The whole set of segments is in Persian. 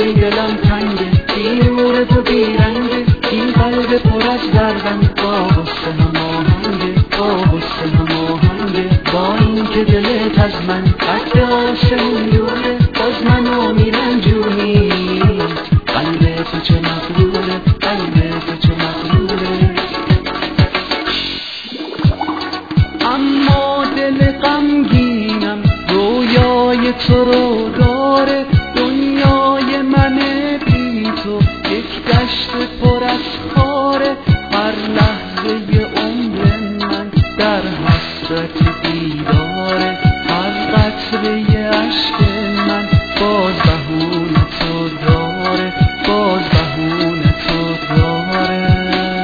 انگاری دلم تنگه، بی نور تو بیرنگه، این قلب پر از دردم با غصه هماهنگه، با غصه هماهنگه. با این که دلت از من قد آسمون دوره، باز منو میرنجونی. قلب تو چه مغروره، قلب تو چه مغروره. اما دل غمگینم رویای تو رو داره، دنیای من بی تو یک دشت پر از خاره. هر لحظه عمر من در حسرت دیداره، هر قطره اشک من باز بهونه تو داره، باز بهونه تو داره.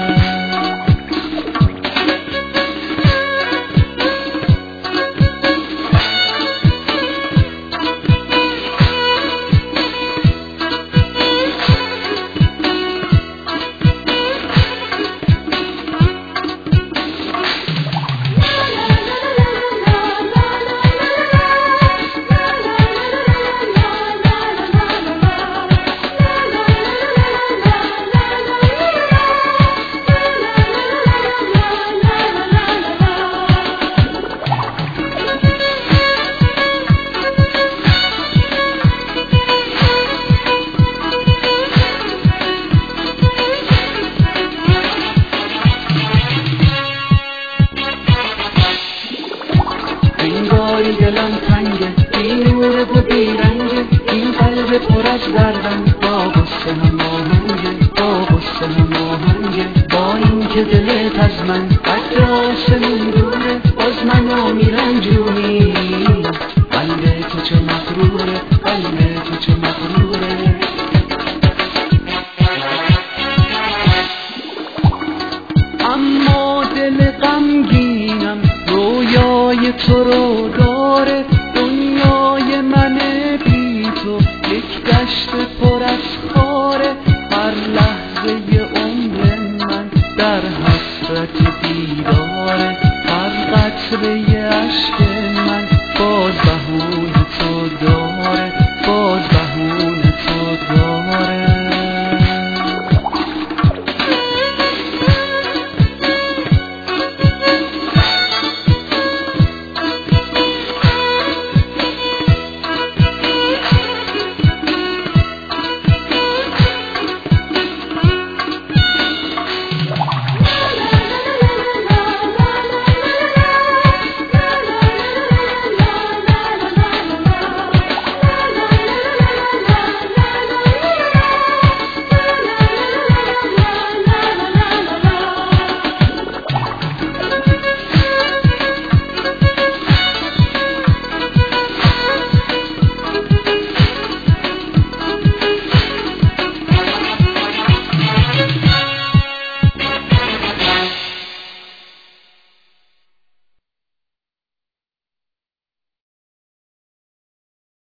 انگاری دلم تنگه، بی نور تو بیرنگه، این قلب پر از دردم با غصه هماهنگه، با غصه هماهنگه. با این که دلت از من قد آسمون دوره، باز منو میرنجونی. قلب تو چه مغروره، قلب تو چه مغروره. اما دل غمگینم رویای تو رو داره، دنیای من بی تو یک دشت پر از خاره. هر لحظه عمر من در حسرت دیداره، هر قطره اشک